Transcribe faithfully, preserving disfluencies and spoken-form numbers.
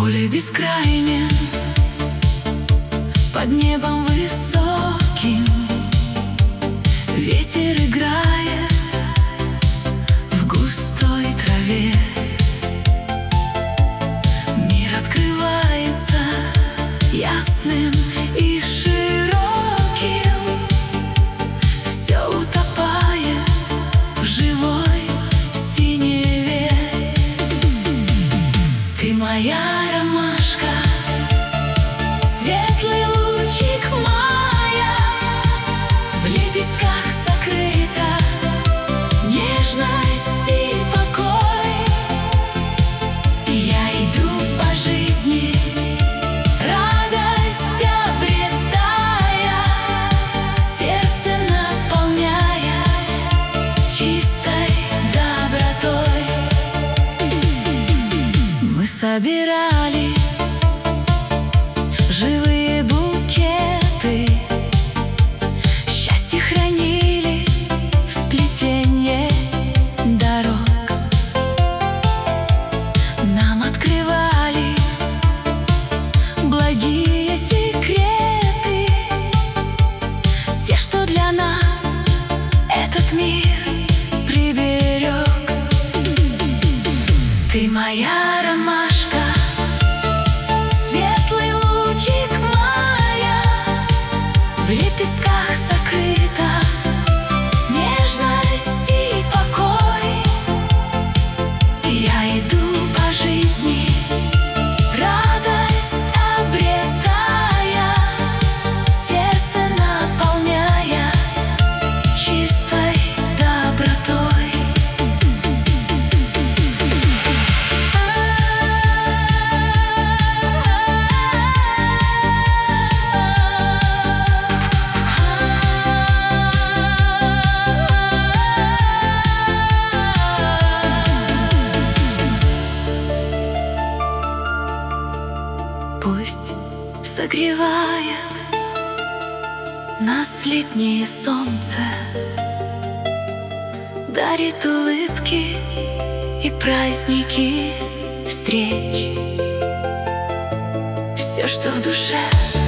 поле бескрайнее, под небом высоким ветер играет в густой траве. Мир открывается ясным и широким, все утопает в живой синеве. Ты моя ромашка, светлый лучик мая, в лепестках сокрыта нежность и покой. Я иду по жизни, радость обретая, сердце наполняя чистой добротой. Мы собирали живые букеты, счастье хранили в сплетенье дорог. Нам открывались благие секреты, те, что для нас этот мир приберег. Ты моя ромашка, светлый лучик мая, в лепестках сокрыта нежность и покой. Я иду по жизни, радость обретая, сердце наполняя чистой добротой. Пусть согревает нас летнее солнце, дарит улыбки и праздники встреч. Все, что в душе